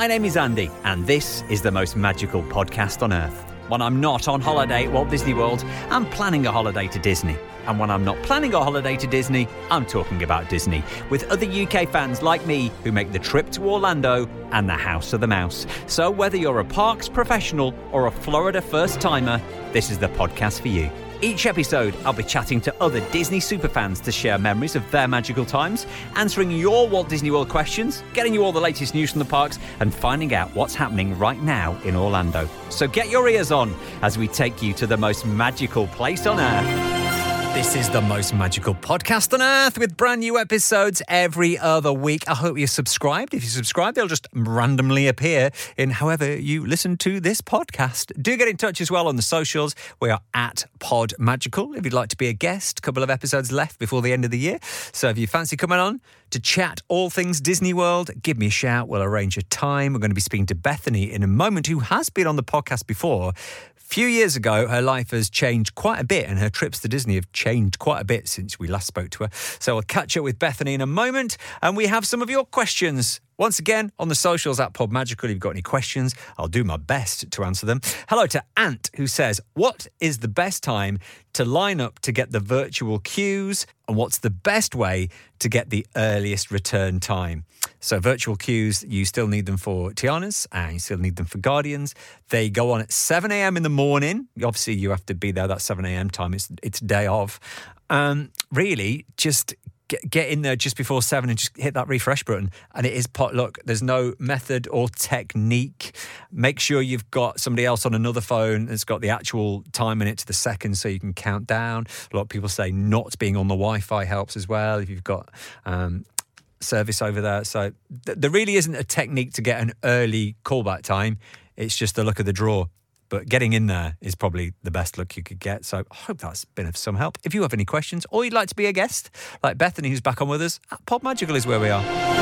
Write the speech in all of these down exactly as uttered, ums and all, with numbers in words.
My name is Andy, and this is the most magical podcast on earth. When I'm not on holiday at Walt Disney World, I'm planning a holiday to Disney. And when I'm not planning a holiday to Disney, I'm talking about Disney, with other U K fans like me who make the trip to Orlando and the House of the Mouse. So whether you're a parks professional or a Florida first-timer, this is the podcast for you. Each episode, I'll be chatting to other Disney superfans to share memories of their magical times, answering your Walt Disney World questions, getting you all the latest news from the parks, and finding out what's happening right now in Orlando. So get your ears on as we take you to the most magical place on earth. This is the most magical podcast on earth with brand new episodes every other week. I hope you're subscribed. If you subscribe, they'll just randomly appear in however you listen to this podcast. Do get in touch as well on the socials. We are at Pod Magical. If you'd like to be a guest, a couple of episodes left before the end of the year. So if you fancy coming on to chat all things Disney World, give me a shout. We'll arrange a time. We're going to be speaking to Bethany in a moment, who has been on the podcast before. A few years ago, her life has changed quite a bit, and her trips to Disney have changed quite a bit since we last spoke to her. So I'll catch up with Bethany in a moment, and we have some of your questions. Once again, on the socials at Pod Magical, if you've got any questions, I'll do my best to answer them. Hello to Ant, who says, what is the best time to line up to get the virtual queues, and what's the best way to get the earliest return time? So virtual queues, you still need them for Tiana's and you still need them for Guardians. They go on at seven a.m. in the morning. Obviously, you have to be there that seven a.m. time. It's it's day of. Um, really, just get, get in there just before seven and just hit that refresh button. And it is potluck. There's no method or technique. Make sure you've got somebody else on another phone that's got the actual time in it to the second so you can count down. A lot of people say not being on the Wi-Fi helps as well if you've got Um, service over there. So th- there really isn't a technique to get an early callback time. It's just the luck of the draw. But getting in there is probably the best luck you could get. So I hope that's been of some help. If you have any questions or you'd like to be a guest, like Bethany, who's back on with us, at Pod Magical is where we are.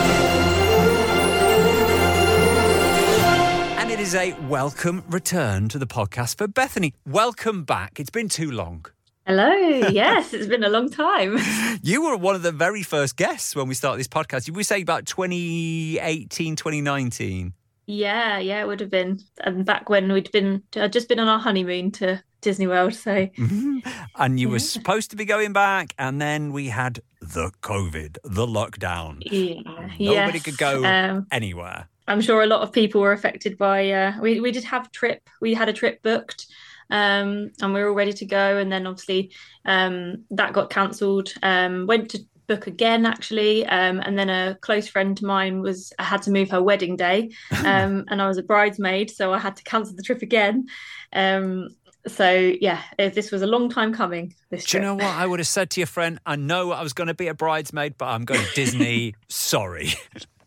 And it is a welcome return to the podcast for Bethany. Welcome back. It's been too long. Hello. Yes, it's been a long time. You were one of the very first guests when we started this podcast. Did we say about twenty eighteen, twenty nineteen? Yeah, yeah, it would have been. And back when we'd been, I'd just been on our honeymoon to Disney World. So, mm-hmm. And you yeah. were supposed to be going back, and then we had the COVID, the lockdown. Yeah, Nobody yes. could go um, anywhere. I'm sure a lot of people were affected by. Uh, we we did have a trip. We had a trip booked. Um, and we were all ready to go, and then obviously um, that got cancelled. Um, went to book again actually, um, and then a close friend of mine was had to move her wedding day, um, and I was a bridesmaid, so I had to cancel the trip again. Um, so yeah, this was a long time coming. This Do trip. you know what I would have said to your friend? I know I was going to be a bridesmaid, but I'm going to Disney. Sorry.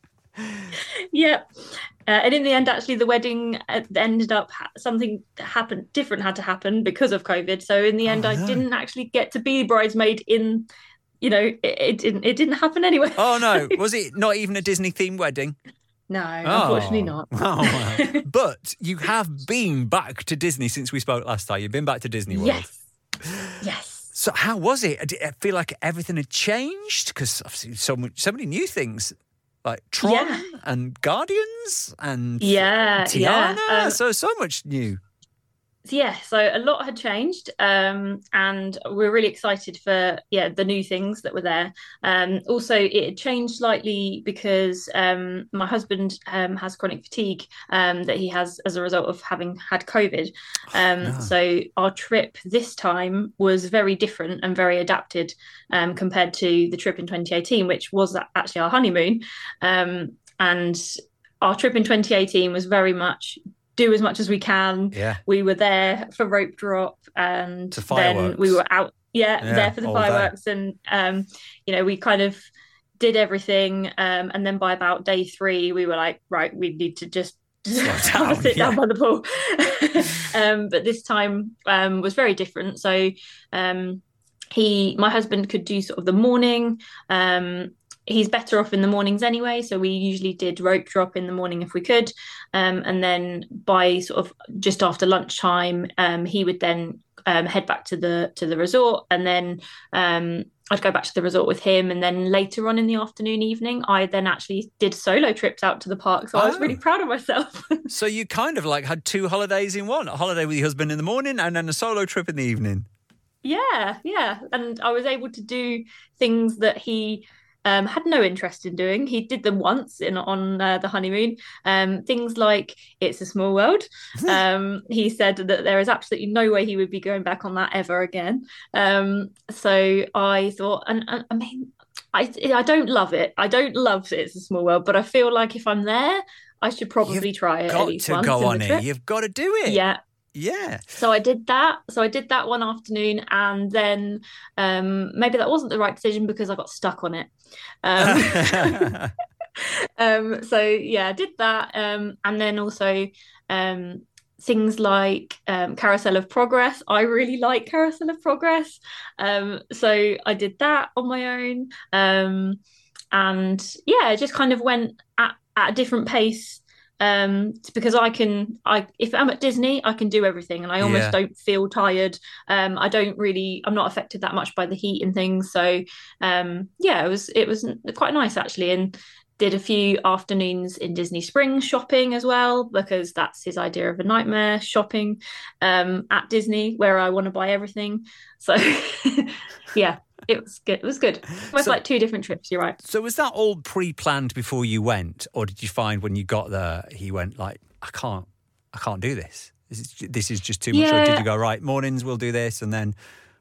Yeah. Uh, and in the end, actually, the wedding ended up ha- something happened different had to happen because of COVID. So in the end, oh, I no. didn't actually get to be bridesmaid in, you know, it, it didn't it didn't happen anyway. Oh no, was it not even a Disney themed wedding? No, oh. unfortunately not. Oh, wow. But you have been back to Disney since we spoke last time. You've been back to Disney World. Yes. Yes. So how was it? Did it feel like everything had changed? Because obviously so much, so many new things. Like Tron yeah. and Guardians and yeah, Tiana. Yeah. Um, so, so much new. Yeah, so a lot had changed, um, and we're really excited for yeah the new things that were there. Um, also, it had changed slightly because um, my husband um, has chronic fatigue um, that he has as a result of having had COVID. Um, yeah. So our trip this time was very different and very adapted um, compared to the trip in twenty eighteen, which was actually our honeymoon. Um, and our trip in twenty eighteen was very much do as much as we can. Yeah. We were there for rope drop, and then we were out, yeah, yeah there for the fireworks. Day. And, um, you know, we kind of did everything. Um, and then by about day three, we were like, right, we need to just down, sit yeah. down by the pool. um, but this time um, was very different. So um, he, my husband could do sort of the morning, um, he's better off in the mornings anyway, so we usually did rope drop in the morning if we could, um, and then by sort of just after lunchtime, um, he would then um, head back to the to the resort, and then um, I'd go back to the resort with him, and then later on in the afternoon, evening, I then actually did solo trips out to the park. So oh. I was really proud of myself. So you kind of like had two holidays in one, a holiday with your husband in the morning and then a solo trip in the evening. Yeah, yeah. And I was able to do things that he um, had no interest in doing. He did them once in on uh, the honeymoon. Um, things like It's a Small World. Um, he said that there is absolutely no way he would be going back on that ever again. Um, so I thought, and, and I mean, I I don't love it. I don't love It's a Small World, but I feel like if I'm there, I should probably You've try it got at least to once go in on the it. trip. You've got to do it. Yeah. Yeah. So I did that. So I did that one afternoon, and then um, maybe that wasn't the right decision because I got stuck on it. Um, um, so yeah, I did that, um, and then also um, things like um, Carousel of Progress. I really like Carousel of Progress, um, so I did that on my own, um, and yeah, it just kind of went at, at a different pace. Um, because I can, I if I'm at Disney, I can do everything, and I almost yeah. don't feel tired. Um, I don't really, I'm not affected that much by the heat and things. So, um, yeah, it was it was quite nice actually, and did a few afternoons in Disney Springs shopping as well, because that's his idea of a nightmare, shopping um, at Disney where I want to buy everything. So, yeah. It was good. It was good. It was so, like two different trips. You're right. So was that all pre-planned before you went, or did you find when you got there he went like, I can't, I can't do this. This is, this is just too much. Yeah. Or did you go right? Mornings we'll do this, and then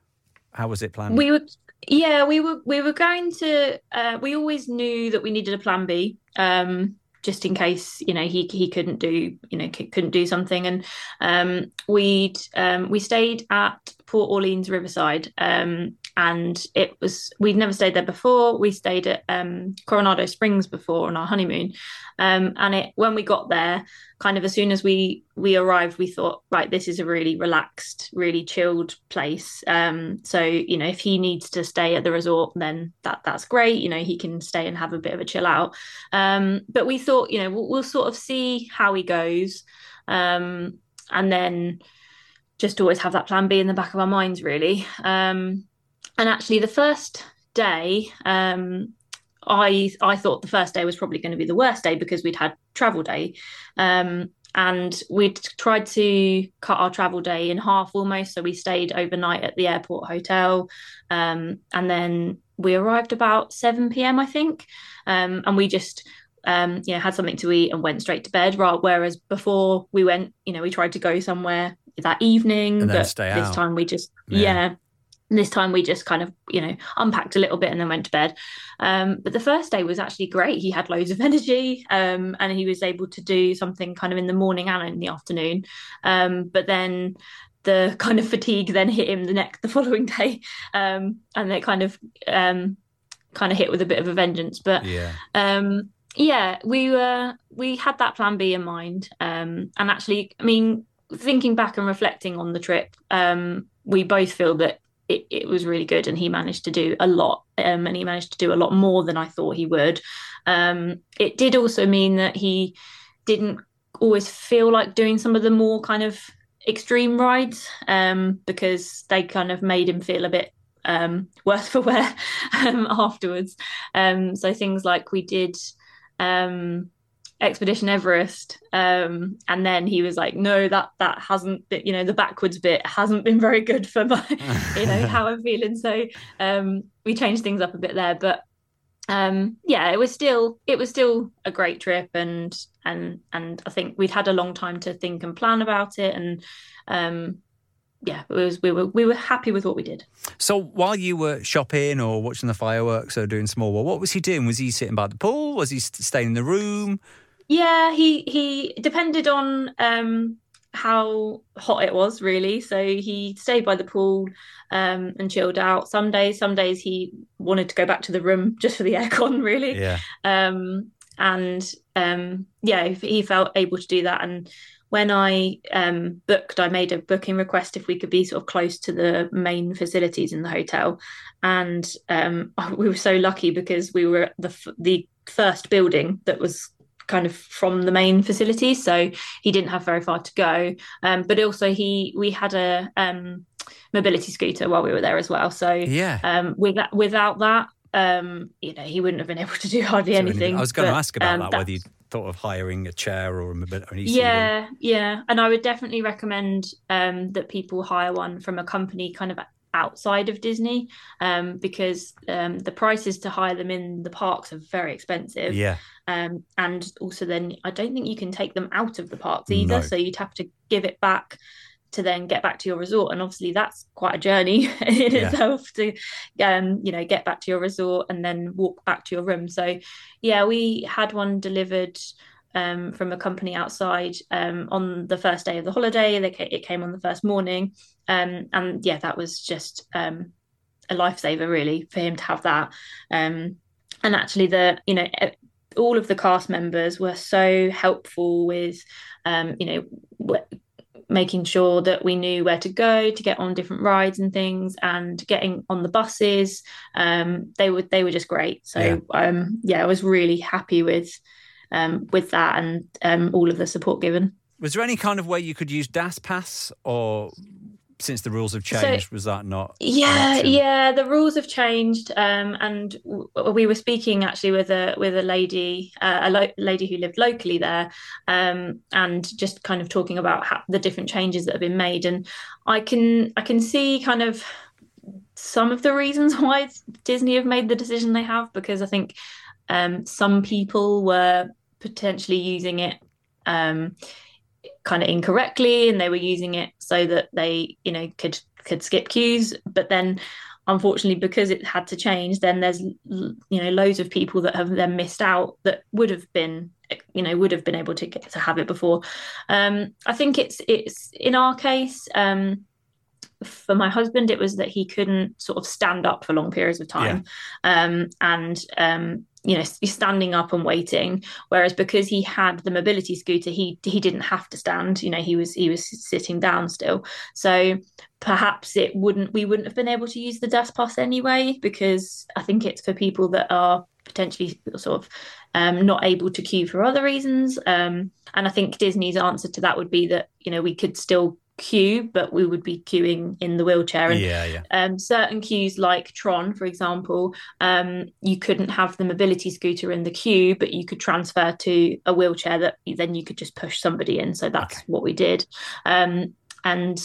how was it planned? We were, yeah, we were we were going to. Uh, we always knew that we needed a plan B. Um, just in case, you know, he he couldn't do, you know, couldn't do something, and um, we'd um, we stayed at Port Orleans Riverside. Um, And it was, we'd never stayed there before. We stayed at um, Coronado Springs before on our honeymoon. Um, and it, when we got there, kind of as soon as we we arrived, we thought, right, this is a really relaxed, really chilled place. Um, so, you know, if he needs to stay at the resort, then that that's great. You know, he can stay and have a bit of a chill out. Um, but we thought, you know, we'll, we'll sort of see how he goes. Um, and then just always have that plan B in the back of our minds, really. Um, And actually, the first day, um, I I thought the first day was probably going to be the worst day because we'd had travel day, um, and we'd tried to cut our travel day in half almost. So we stayed overnight at the airport hotel, um, and then we arrived about seven p.m. I think, um, and we just um, you know had something to eat and went straight to bed. Right, whereas before we went, you know, we tried to go somewhere that evening, and then but stay this out. time we just yeah. yeah. This time we just kind of, you know, unpacked a little bit and then went to bed. Um, but the first day was actually great. He had loads of energy, um, and he was able to do something kind of in the morning and in the afternoon. Um, but then the kind of fatigue then hit him the next, the following day, um, and it kind of, um, kind of hit with a bit of a vengeance. But yeah, um, yeah, we were we had that plan B in mind, um, and actually, I mean, thinking back and reflecting on the trip, um, we both feel that. It, it was really good, and he managed to do a lot, um, and he managed to do a lot more than I thought he would. Um, it did also mean that he didn't always feel like doing some of the more kind of extreme rides, um, because they kind of made him feel a bit um, worse for wear um, afterwards. Um, so things like we did um, Expedition Everest, um, and then he was like, no, that that hasn't been, you know, the backwards bit hasn't been very good for my, you know, how I'm feeling. So um, we changed things up a bit there, but um, yeah, it was still it was still a great trip, and and and I think we'd had a long time to think and plan about it, and um, yeah, it was we were we were happy with what we did. So while you were shopping or watching the fireworks or doing Small World, what was he doing? Was he sitting by the pool? Was he staying in the room? Yeah, he he depended on um, how hot it was, really. So he stayed by the pool um, and chilled out. Some days, some days he wanted to go back to the room just for the aircon, really. Yeah. Um, and um, yeah, he felt able to do that. And when I um, booked, I made a booking request if we could be sort of close to the main facilities in the hotel. And um, we were so lucky because we were at the the first building that was kind of from the main facilities, so he didn't have very far to go, um but also he we had a um mobility scooter while we were there as well. So yeah, um, without without that, um, you know, he wouldn't have been able to do hardly so anything. I was going but, to ask about um, that, whether you thought of hiring a chair or a mobility. Yeah, yeah, and I would definitely recommend um, that people hire one from a company kind of outside of Disney, um, because um, the prices to hire them in the parks are very expensive. Yeah. Um, and also then I don't think you can take them out of the parks either. No. So you'd have to give it back to then get back to your resort. And obviously that's quite a journey in yeah. itself to, um, you know, get back to your resort and then walk back to your room. So yeah, we had one delivered Um, from a company outside um, on the first day of the holiday. They, it came on the first morning. Um, and yeah, that was just um, a lifesaver really for him to have that. Um, and actually the, you know, all of the cast members were so helpful with, um, you know, w- making sure that we knew where to go to get on different rides and things, and getting on the buses. Um, they were, they were just great. So yeah, um, yeah I was really happy with Um, with that and um, all of the support given. Was there any kind of way you could use DasPass, or since the rules have changed, so, was that not? Yeah, yeah, the rules have changed, um, and w- we were speaking actually with a with a lady, uh, a lo- lady who lived locally there, um, and just kind of talking about how, the different changes that have been made, and I can I can see kind of some of the reasons why Disney have made the decision they have, because I think Um, some people were potentially using it um, kind of incorrectly, and they were using it so that they, you know, could could skip queues. But then, unfortunately, because it had to change, then there's, you know, loads of people that have then missed out that would have been, you know, would have been able to get to have it before. Um, I think it's it's in our case. Um, for my husband, it was that he couldn't sort of stand up for long periods of time, yeah. um, and um, you know, standing up and waiting. Whereas because he had the mobility scooter, he he didn't have to stand. You know, he was he was sitting down still. So perhaps it wouldn't we wouldn't have been able to use the DasPass anyway, because I think it's for people that are potentially sort of um, not able to queue for other reasons. Um, and I think Disney's answer to that would be that, you know, we could still queue, but we would be queuing in the wheelchair. And yeah, yeah. Um, certain queues like Tron, for example, um, you couldn't have the mobility scooter in the queue, but you could transfer to a wheelchair that then you could just push somebody in. So that's okay. what we did. Um, and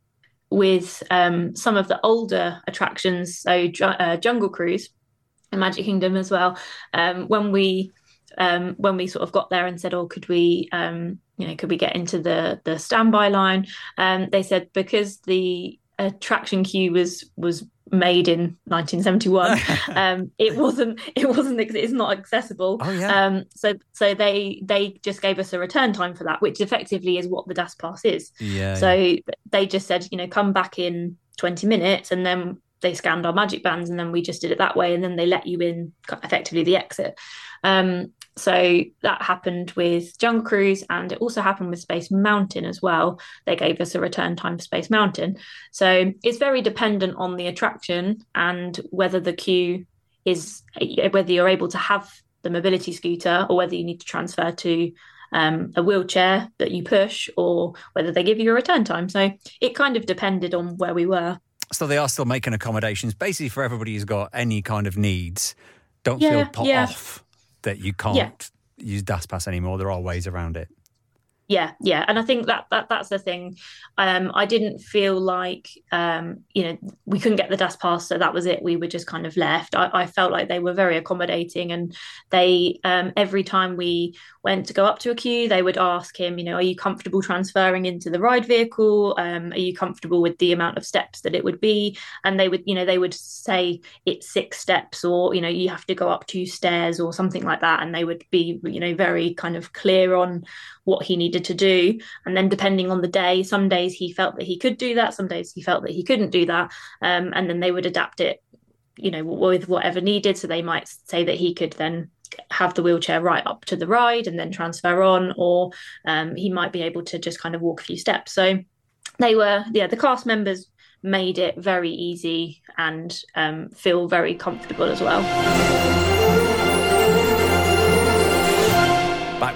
with um, some of the older attractions, so uh, Jungle Cruise and Magic Kingdom as well, um, when we um, when we sort of got there and said, oh, could we um, you know, could we get into the the standby line? Um, they said because the attraction queue was was made in nineteen seventy-one, um, it wasn't it wasn't it's not accessible. Oh, yeah. Um, so so they they just gave us a return time for that, which effectively is what the DasPass is. Yeah. So yeah. they just said, you know, come back in twenty minutes, and then they scanned our magic bands, and then we just did it that way, and then they let you in effectively the exit. Um, so that happened with Jungle Cruise, and it also happened with Space Mountain as well. They gave us a return time for Space Mountain. So it's very dependent on the attraction and whether the queue is, whether you're able to have the mobility scooter or whether you need to transfer to um, a wheelchair that you push, or whether they give you a return time. So it kind of depended on where we were. So they are still making accommodations basically for everybody who's got any kind of needs. Don't yeah, feel put yeah. off that you can't yeah. use DasPass anymore. There are ways around it. Yeah, yeah, and I think that, that that's the thing. Um, I didn't feel like um, you know, we couldn't get the DasPass, so that was it. We were just kind of left. I, I felt like they were very accommodating, and they um, every time we went to go up to a queue, they would ask him, you know, are you comfortable transferring into the ride vehicle? Um, are you comfortable with the amount of steps that it would be? And they would, you know, they would say it's six steps, or you know, you have to go up two stairs, or something like that, and they would be, you know, very kind of clear on what he needed to do. And then depending on the day, some days he felt that he could do that, some days he felt that he couldn't do that, um, and then they would adapt it, you know, with whatever needed. So they might say that he could then have the wheelchair right up to the ride and then transfer on, or um, he might be able to just kind of walk a few steps. So they were, yeah, the cast members made it very easy and um, feel very comfortable as well. Back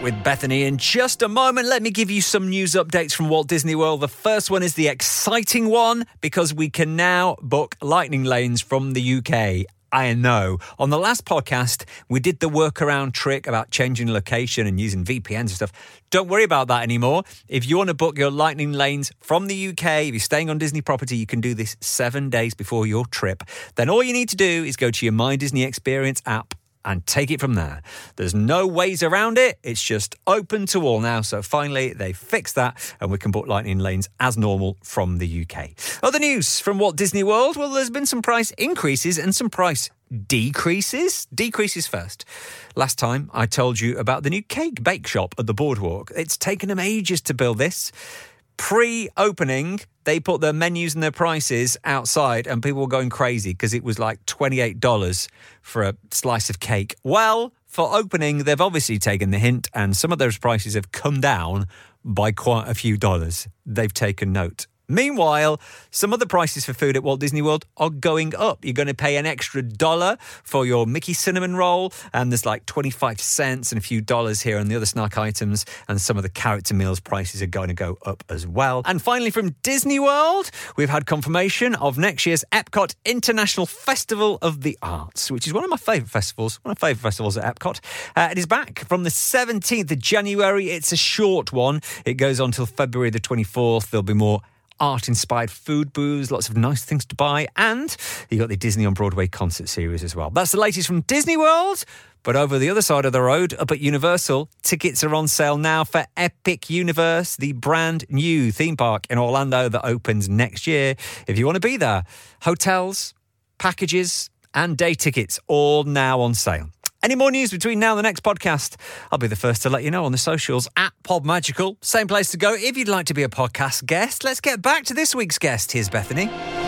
with Bethany in just a moment. Let me give you some news updates from Walt Disney World. The first one is the exciting one because we can now book lightning lanes from the U K. I know. On the last podcast, we did the workaround trick about changing location and using V P Ns and stuff. Don't worry about that anymore. If you want to book your lightning lanes from the U K, if you're staying on Disney property, you can do this seven days before your trip. Then all you need to do is go to your My Disney Experience app and take it from there. There's no ways around it. It's just open to all now. So finally, they fixed that and we can book lightning lanes as normal from the U K. Other news from Walt Disney World. Well, there's been some price increases and some price decreases. Decreases first. Last time I told you about the new cake bake shop at the boardwalk. It's taken them ages to build this. Pre-opening, they put their menus and their prices outside and people were going crazy because it was like twenty-eight dollars for a slice of cake. Well, for opening, they've obviously taken the hint and some of those prices have come down by quite a few dollars. They've taken note. Meanwhile, some other prices for food at Walt Disney World are going up. You're going to pay an extra dollar for your Mickey cinnamon roll, and there's like twenty-five cents and a few dollars here on the other snack items, and some of the character meals prices are going to go up as well. And finally, from Disney World, we've had confirmation of next year's Epcot International Festival of the Arts, which is one of my favourite festivals, one of my favourite festivals at Epcot. Uh, it is back from the seventeenth of January. It's a short one. It goes on till February the twenty-fourth. There'll be more art-inspired food booths, lots of nice things to buy, and you got the Disney on Broadway concert series as well. That's the latest from Disney World. But over the other side of the road, up at Universal, tickets are on sale now for Epic Universe, the brand new theme park in Orlando that opens next year. If you want to be there, hotels, packages, and day tickets all now on sale. Any more news between now and the next podcast? I'll be the first to let you know on the socials at Podmagical. Same place to go if you'd like to be a podcast guest. Let's get back to this week's guest. Here's Bethany.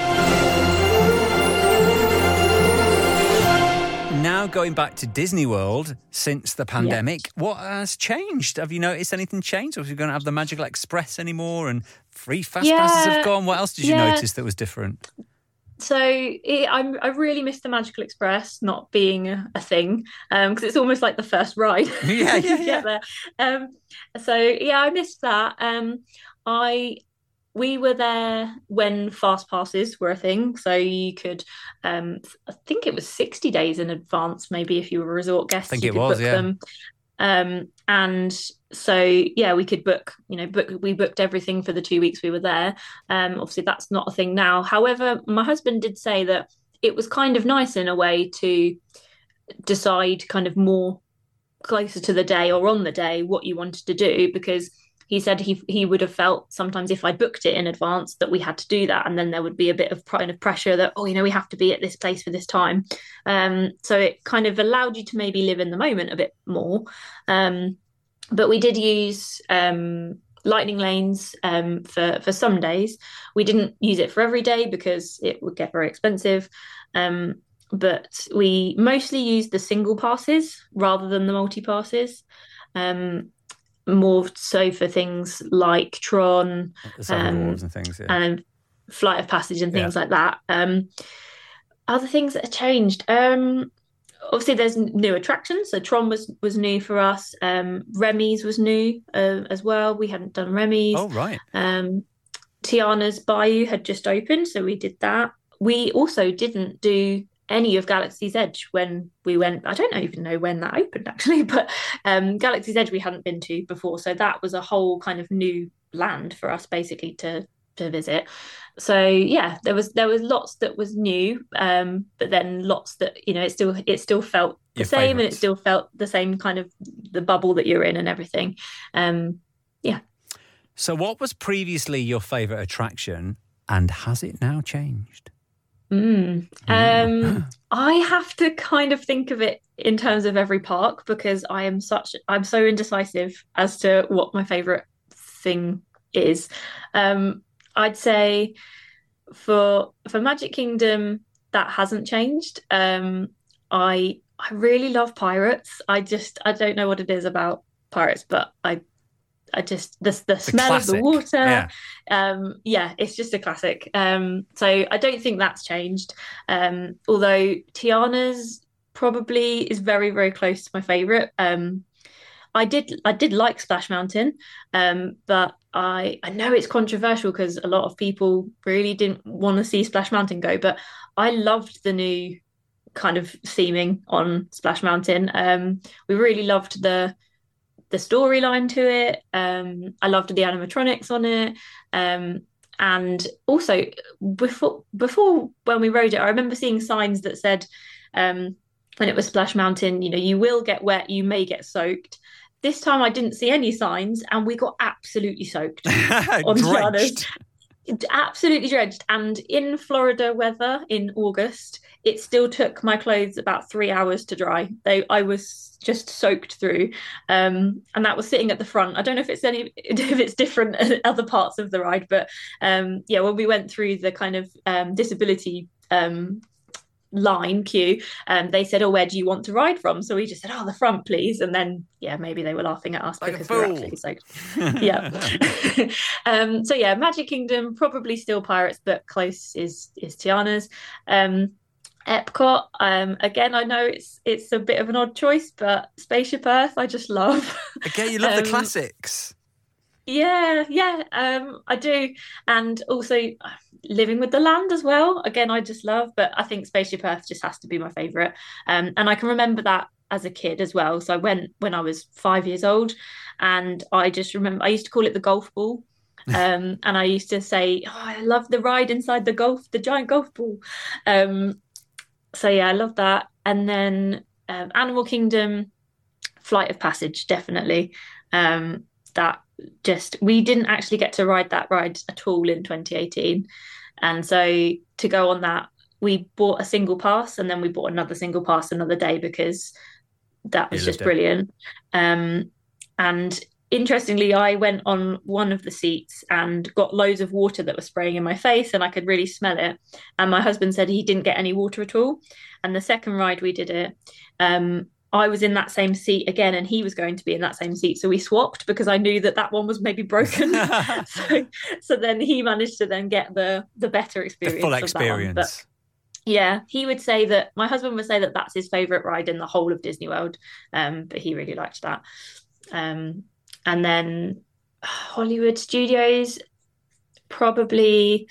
Now going back to Disney World since the pandemic, yes. What has changed? Have you noticed anything changed? Or are we going to have the Magical Express anymore and free fast yeah. passes have gone? What else did you yeah. notice that was different? So it, I, I really miss the Magical Express not being a, a thing because um, it's almost like the first ride. Yeah, yeah, yeah. there. Um, so yeah, I missed that. Um, I we were there when fast passes were a thing, so you could. Um, I think it was sixty days in advance, maybe if you were a resort guest. I think you it could was, book yeah. them. Um, and so, yeah, we could book, you know, book, we booked everything for the two weeks we were there. Um, obviously that's not a thing now. However, my husband did say that it was kind of nice in a way to decide kind of more closer to the day or on the day what you wanted to do, because he said he he would have felt sometimes if I booked it in advance that we had to do that, and then there would be a bit of kind of pressure that, oh, you know, we have to be at this place for this time. Um, so it kind of allowed you to maybe live in the moment a bit more. Um, but we did use um, lightning lanes um, for for some days. We didn't use it for every day because it would get very expensive. Um, but we mostly used the single passes rather than the multi passes. Um, more so for things like Tron um, and things, yeah. and Flight of Passage and things yeah. like that. Um, other things that have changed. Um, obviously, there's new attractions. So Tron was was new for us. Um, Remy's was new uh, as well. We hadn't done Remy's. Oh, right. Um, Tiana's Bayou had just opened, so we did that. We also didn't do any of Galaxy's Edge when we went. I don't even know when that opened actually, but um, Galaxy's Edge we hadn't been to before, so that was a whole kind of new land for us basically to to visit. So yeah, there was there was lots that was new, um, but then lots that, you know, it still it still felt the Your same favourites. And it still felt the same kind of the bubble that you're in and everything. Um, yeah. So what was previously your favourite attraction, and has it now changed? Mm. Um, I have to kind of think of it in terms of every park because I am such I'm so indecisive as to what my favourite thing is. Um, I'd say for for Magic Kingdom that hasn't changed. Um, I I really love Pirates. I just I don't know what it is about Pirates, but I I just the the, the smell classic. Of the water, yeah. Um, yeah, it's just a classic. Um, so I don't think that's changed. Um, although Tiana's probably is very very close to my favourite. Um, I did I did like Splash Mountain, um, but I I know it's controversial because a lot of people really didn't want to see Splash Mountain go, but I loved the new kind of theming on Splash Mountain. Um, we really loved the the storyline to it. Um, I loved the animatronics on it. Um, and also before before when we rode it, I remember seeing signs that said um, when it was Splash Mountain, you know, you will get wet, you may get soaked. This time I didn't see any signs, and we got absolutely soaked on Tiana's. Absolutely drenched. And in Florida weather in August, it still took my clothes about three hours to dry. They, I was just soaked through, um, and that was sitting at the front. I don't know if it's any if it's different at other parts of the ride, but um, yeah, when we went through the kind of um, disability um, line queue, um, they said, "Oh, where do you want to ride from?" So we just said, "Oh, the front, please." And then, yeah, maybe they were laughing at us like because we were absolutely soaked. Yeah. um, so yeah, Magic Kingdom, probably still Pirates, but close is is Tiana's. Um, Epcot, um, again, I know it's it's a bit of an odd choice, but Spaceship Earth, I just love. Again, you love um, the classics. Yeah, yeah, um, I do, and also Living with the Land as well. Again, I just love, but I think Spaceship Earth just has to be my favourite. Um, and I can remember that as a kid as well. So I went when I was five years old, and I just remember I used to call it the golf ball. Um, and I used to say, "Oh, I love the ride inside the golf, the giant golf ball." Um, so yeah, I love that. And then um, Animal Kingdom, Flight of Passage, definitely. Um, that just we didn't actually get to ride that ride at all in twenty eighteen, and so to go on that, we bought a single pass, and then we bought another single pass another day because that was just brilliant. Um, and interestingly, I went on one of the seats and got loads of water that was spraying in my face, and I could really smell it. And my husband said he didn't get any water at all. And the second ride we did it, um, I was in that same seat again, and he was going to be in that same seat. So we swapped because I knew that that one was maybe broken. so, so then he managed to then get the the better experience. The full experience. But yeah, he would say that, my husband would say that that's his favourite ride in the whole of Disney World. Um, but he really liked that. Um, and then Hollywood Studios, probably,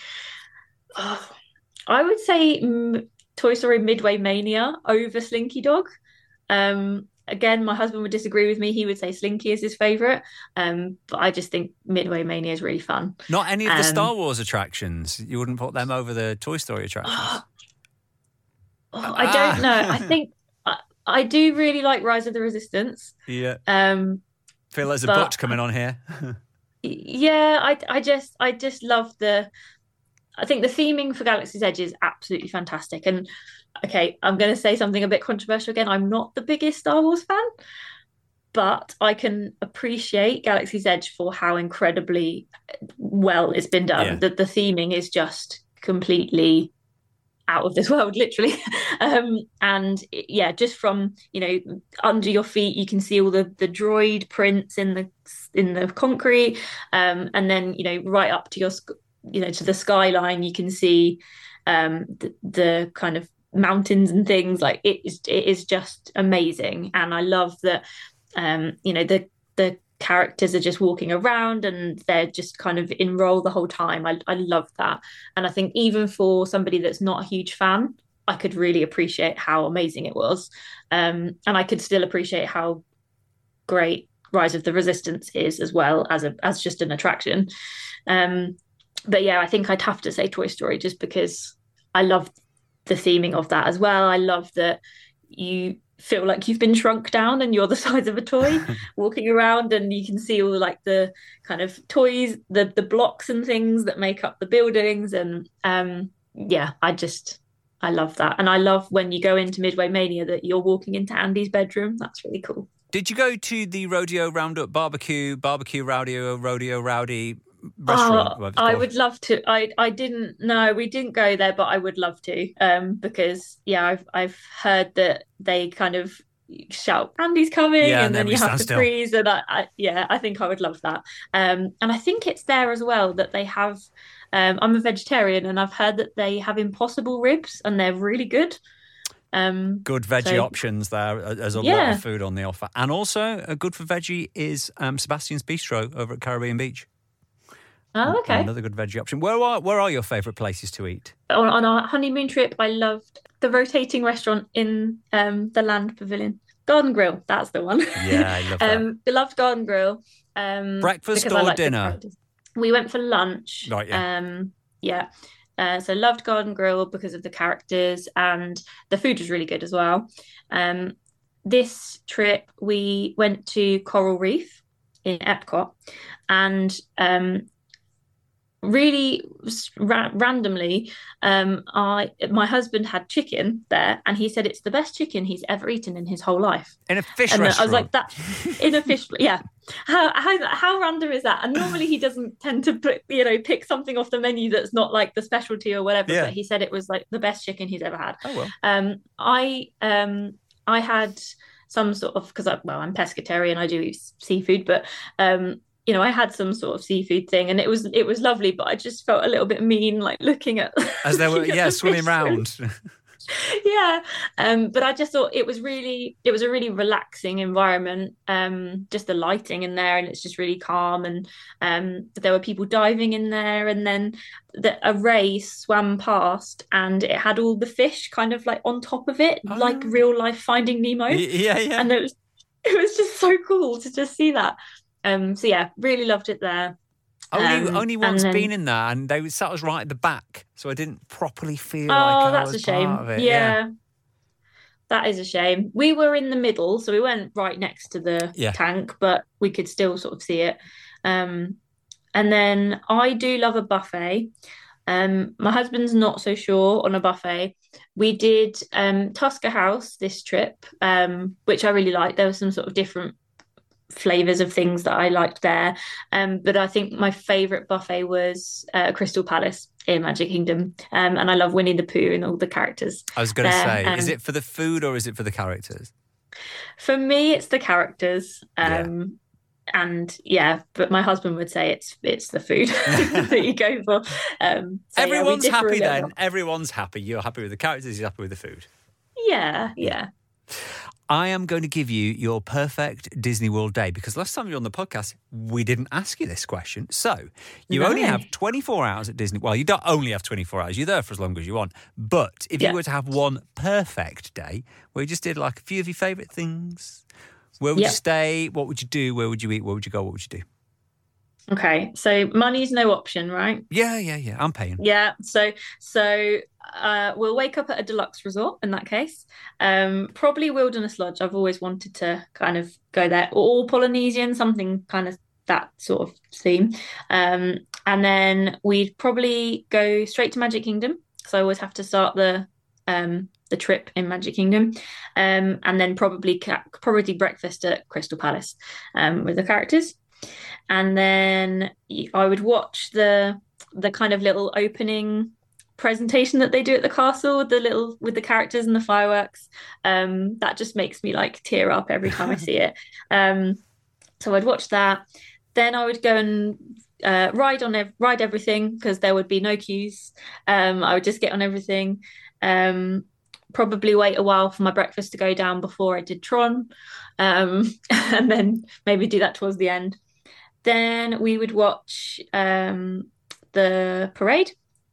oh, I would say mm, Toy Story Midway Mania over Slinky Dog. Um, again, my husband would disagree with me. He would say Slinky is his favourite. Um, but I just think Midway Mania is really fun. Not any of the um, Star Wars attractions? You wouldn't put them over the Toy Story attractions? Oh, oh, I don't know. I think I, I do really like Rise of the Resistance. Yeah. Um, feel there's a butch coming on here. yeah, I I just I just love the. I think the theming for Galaxy's Edge is absolutely fantastic. And okay, I'm going to say something a bit controversial again. I'm not the biggest Star Wars fan, but I can appreciate Galaxy's Edge for how incredibly well it's been done. Yeah. The, the theming is just completely out of this world, literally. um, and yeah, just from, you know, under your feet, you can see all the, the droid prints in the in the concrete. Um, and then, you know, right up to your, you know, to the skyline, you can see um, the, the kind of mountains and things. Like it is, it is just amazing. And I love that, um, you know, the the characters are just walking around and they're just kind of in role the whole time. I, I love that. And I think even for somebody that's not a huge fan, I could really appreciate how amazing it was. Um, and I could still appreciate how great Rise of the Resistance is as well as a as just an attraction. Um, but yeah, I think I'd have to say Toy Story just because I love the theming of that as well. I love that you feel like you've been shrunk down and you're the size of a toy walking around, and you can see all like the kind of toys, the the blocks and things that make up the buildings. And um yeah, I just I love that. And I love when you go into Midway Mania that you're walking into Andy's bedroom. That's really cool. Did you go to the Rodeo Roundup barbecue, barbecue Rodeo, Rodeo Rowdy restaurant? Oh, I would love to. I I didn't no, we didn't go there, but I would love to. Um, because yeah, I've I've heard that they kind of shout Andy's coming, yeah, and, and then you have to still. freeze. And I, I yeah, I think I would love that. Um, and I think it's there as well that they have. Um, I'm a vegetarian, and I've heard that they have Impossible ribs, and they're really good. Um, good veggie so, options there. There's a yeah. lot of food on the offer. And also, uh, good for veggie is um, Sebastian's Bistro over at Caribbean Beach. Oh, okay. Another good veggie option. Where are where are your favourite places to eat? On, on our honeymoon trip, I loved the rotating restaurant in um, the Land Pavilion. Garden Grill, that's the one. Yeah, I love that. um, I loved Garden Grill. Um, Breakfast or dinner? We went for lunch. Right, yeah. Um, yeah. Uh, so loved Garden Grill because of the characters, and the food was really good as well. Um, this trip, we went to Coral Reef in Epcot, and um, really ra- randomly, um, I my husband had chicken there, and he said it's the best chicken he's ever eaten in his whole life. In a fish and restaurant. I was like, that in a fish, yeah. How how how random is that? And normally he doesn't tend to put, you know, pick something off the menu that's not like the specialty or whatever. Yeah. But he said it was like the best chicken he's ever had. Oh well. Um, I um I had some sort of, because I well I'm pescatarian, I do eat seafood, but um. You know, I had some sort of seafood thing, and it was it was lovely, but I just felt a little bit mean, like looking at as they were, yeah, the swimming around. yeah, um, but I just thought it was really, it was a really relaxing environment. Um, just the lighting in there, and it's just really calm. And um, there were people diving in there, and then the, a ray swam past, and it had all the fish kind of like on top of it, oh. like real life Finding Nemo. Yeah, yeah, and it was it was just so cool to just see that. Um, so yeah, really loved it there. Only, um, only once then, been in there, and they sat us right at the back, so I didn't properly feel oh, like I that's was a shame. part of it. Yeah. yeah, that is a shame. We were in the middle, so we weren't right next to the yeah. tank, but we could still sort of see it. Um, and then I do love a buffet. Um, my husband's not so sure on a buffet. We did um, Tusker House this trip, um, which I really liked. There were some sort of different flavors of things that I liked there, um but I think my favorite buffet was uh, Crystal Palace in Magic Kingdom, um and I love Winnie the Pooh and all the characters. I was going to say, um, is it for the food or is it for the characters? For me, it's the characters. um yeah. And yeah, but my husband would say it's it's the food that you go for. Um so everyone's yeah, happy then more. Everyone's happy. You're happy with the characters, you're happy with the food. Yeah, yeah. I am going to give you your perfect Disney World day, because last time you were on the podcast, we didn't ask you this question. So you no. only have twenty-four hours at Disney. Well, you don't only have twenty-four hours. You're there for as long as you want. But if yeah. you were to have one perfect day where you just did like a few of your favourite things, where would yeah. you stay? What would you do? Where would you eat? Where would you go? What would you do? Okay, so money's no option, right? Yeah, yeah, yeah. I'm paying. Yeah, so so uh, we'll wake up at a deluxe resort in that case. Um, probably Wilderness Lodge. I've always wanted to kind of go there, or Polynesian, something kind of that sort of theme. Um, and then we'd probably go straight to Magic Kingdom, because I always have to start the um, the trip in Magic Kingdom, um, and then probably ca- probably breakfast at Crystal Palace um, with the characters. And then I would watch the the kind of little opening presentation that they do at the castle, the little with the characters and the fireworks. Um, that just makes me like tear up every time I see it. Um, so I'd watch that. Then I would go and uh, ride on ev- ride everything, because there would be no queues. Um, I would just get on everything. Um, probably wait a while for my breakfast to go down before I did Tron, um, and then maybe do that towards the end. Then we would watch um, the parade,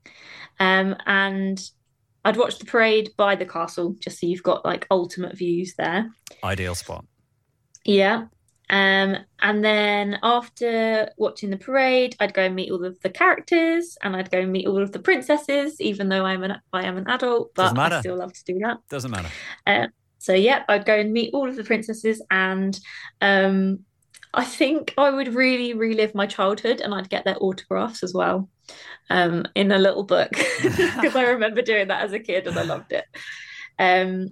um, and I'd watch the parade by the castle, just so you've got like ultimate views there. Ideal spot. Yeah. Um, and then after watching the parade, I'd go and meet all of the characters, and I'd go and meet all of the princesses, even though I'm an I am an adult, but I still love to do that. Doesn't matter. Uh, so yeah, I'd go and meet all of the princesses, and um, I think I would really relive my childhood, and I'd get their autographs as well, um, in a little book, because I remember doing that as a kid and I loved it. Um,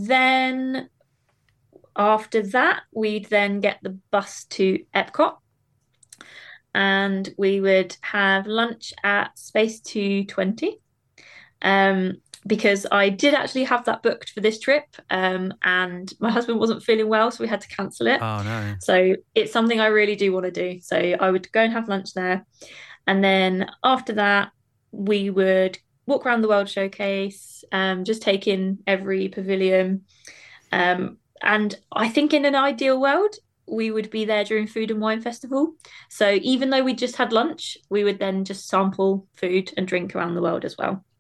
then after that, we'd then get the bus to Epcot, and we would have lunch at Space two twenty. Um, because I did actually have that booked for this trip, um, and my husband wasn't feeling well, so we had to cancel it. Oh, no. So it's something I really do want to do. So I would go and have lunch there. And then after that, we would walk around the World Showcase, um, just take in every pavilion. Um, and I think in an ideal world, we would be there during Food and Wine Festival. So even though we just had lunch, we would then just sample food and drink around the world as well.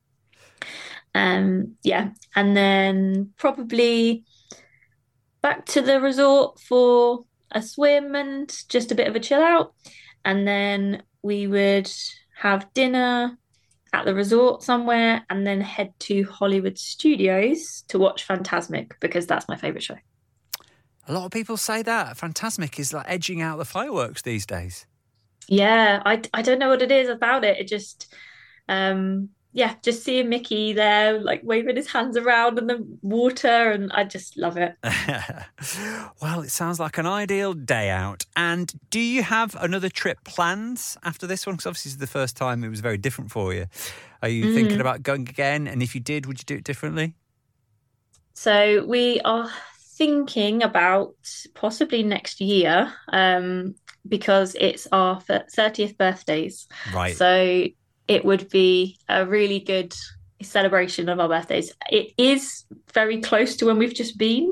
Um, yeah, and then probably back to the resort for a swim and just a bit of a chill out. And then we would have dinner at the resort somewhere and then head to Hollywood Studios to watch Fantasmic because that's my favourite show. A lot of people say that. Fantasmic is like edging out the fireworks these days. Yeah, I, I don't know what it is about it. It just, um, yeah, just seeing Mickey there, like waving his hands around in the water, and I just love it. Well, it sounds like an ideal day out. And do you have another trip planned after this one? Because obviously this is the first time it was very different for you. Are you mm. thinking about going again? And if you did, would you do it differently? So we are thinking about possibly next year, um, because it's our thirtieth birthdays. Right. So it would be a really good celebration of our birthdays. It is very close to when we've just been.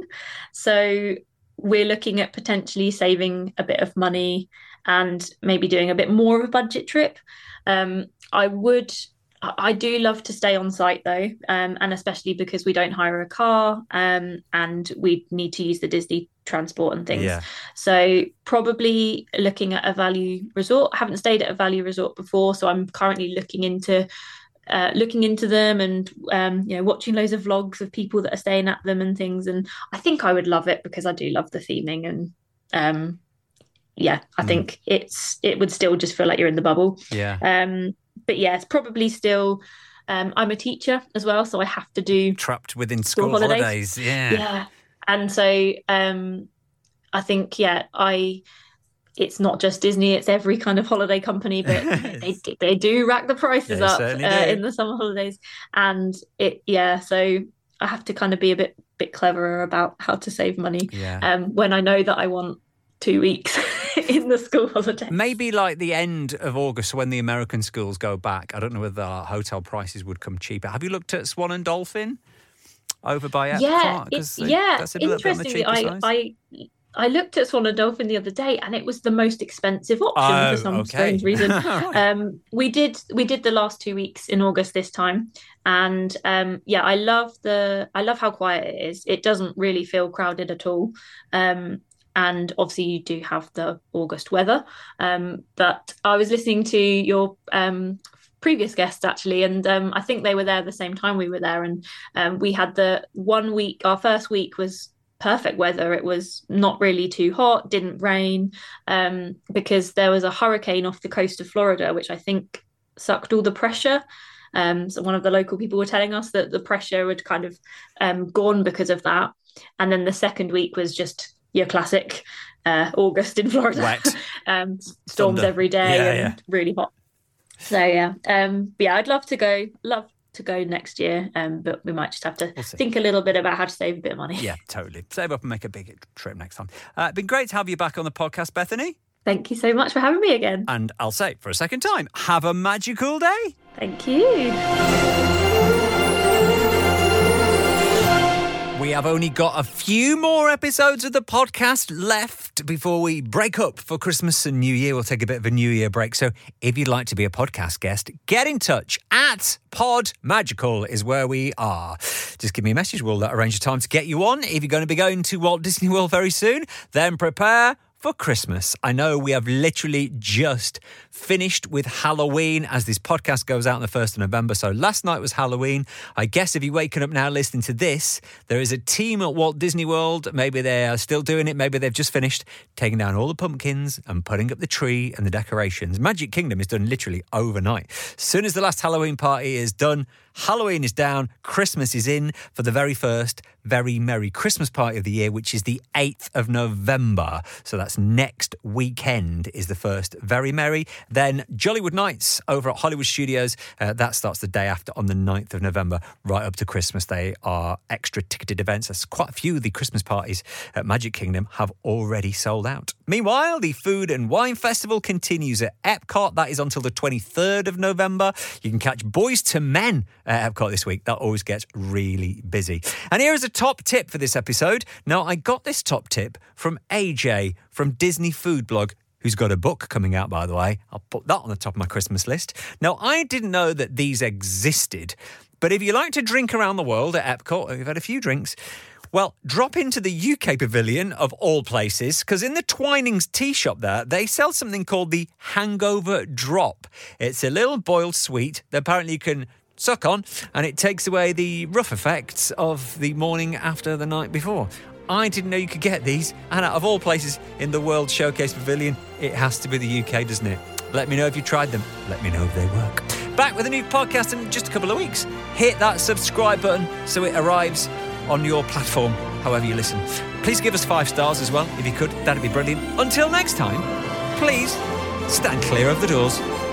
So we're looking at potentially saving a bit of money and maybe doing a bit more of a budget trip. Um, I would... I do love to stay on site though, um, and especially because we don't hire a car, um, and we need to use the Disney transport and things. Yeah. So probably looking at a value resort. I haven't stayed at a value resort before, so I'm currently looking into uh, looking into them and um, you know, watching loads of vlogs of people that are staying at them and things. And I think I would love it because I do love the theming and. Um, yeah, I mm. think it's it would still just feel like you're in the bubble. Yeah. Um, but yeah, it's probably still. Um, I'm a teacher as well, so I have to do trapped within school, school holidays. holidays. Yeah. Yeah, and so um, I think yeah, I. It's not just Disney; it's every kind of holiday company, but they they do rack the prices they up uh, in the summer holidays, and it yeah. So I have to kind of be a bit bit cleverer about how to save money. Yeah. Um, when I know that I want two weeks in the school holiday. Maybe like the end of August when the American schools go back. I don't know whether our hotel prices would come cheaper. Have you looked at Swan and Dolphin over by Epcot? Yeah, it, yeah. That's a Interestingly, I, I I looked at Swan and Dolphin the other day, and it was the most expensive option oh, for some okay. strange reason. Right. um, we did we did the last two weeks in August this time, and um, yeah, I love the I love how quiet it is. It doesn't really feel crowded at all. Um, And obviously you do have the August weather. Um, but I was listening to your um, previous guests actually, and um, I think they were there the same time we were there. And um, we had the one week, our first week was perfect weather. It was not really too hot, didn't rain, um, because there was a hurricane off the coast of Florida, which I think sucked all the pressure. Um, so one of the local people were telling us that the pressure had kind of um, gone because of that. And then the second week was just your classic uh, August in Florida. Wet. um, storms Thunder. every day yeah, and yeah. really hot. So yeah, um, but yeah, I'd love to go. Love to go next year, um, but we might just have to we'll think a little bit about how to save a bit of money. Yeah, totally. Save up and make a big trip next time. Uh, it's been great to have you back on the podcast, Bethany. Thank you so much for having me again. And I'll say for a second time, have a magical day. Thank you. We have only got a few more episodes of the podcast left before we break up for Christmas and New Year. We'll take a bit of a New Year break. So if you'd like to be a podcast guest, get in touch at Pod Magical is where we are. Just give me a message. We'll arrange a time to get you on. If you're going to be going to Walt Disney World very soon, then prepare for Christmas. I know we have literally just finished with Halloween as this podcast goes out on the first of November. So last night was Halloween. I guess if you're waking up now listening to this, there is a team at Walt Disney World. Maybe they are still doing it. Maybe they've just finished taking down all the pumpkins and putting up the tree and the decorations. Magic Kingdom is done literally overnight. As soon as the last Halloween party is done, Halloween is down, Christmas is in for the very first very merry Christmas party of the year, which is the eighth of November. So that's next weekend is the first very merry. Then Jollywood Nights over at Hollywood Studios. Uh, that starts the day after on the ninth of November, right up to Christmas. They are extra ticketed events. There's quite a few of the Christmas parties at Magic Kingdom have already sold out. Meanwhile, the Food and Wine Festival continues at Epcot. That is until the twenty-third of November. You can catch Boys to Men at Epcot this week. That always gets really busy. And here is a top tip for this episode. Now, I got this top tip from A J from Disney Food Blog, who's got a book coming out, by the way. I'll put that on the top of my Christmas list. Now, I didn't know that these existed, but if you like to drink around the world at Epcot, or you've had a few drinks, well, drop into the U K pavilion of all places, because in the Twinings tea shop there, they sell something called the Hangover Drop. It's a little boiled sweet that apparently you can suck on, and it takes away the rough effects of the morning after the night before. I didn't know you could get these, and out of all places in the World Showcase Pavilion, it has to be the U K, doesn't it? Let me know if you tried them. Let me know if they work. Back with a new podcast in just a couple of weeks. Hit that subscribe button so it arrives on your platform, however you listen. Please give us five stars as well, if you could. That'd be brilliant. Until next time, please stand clear of the doors.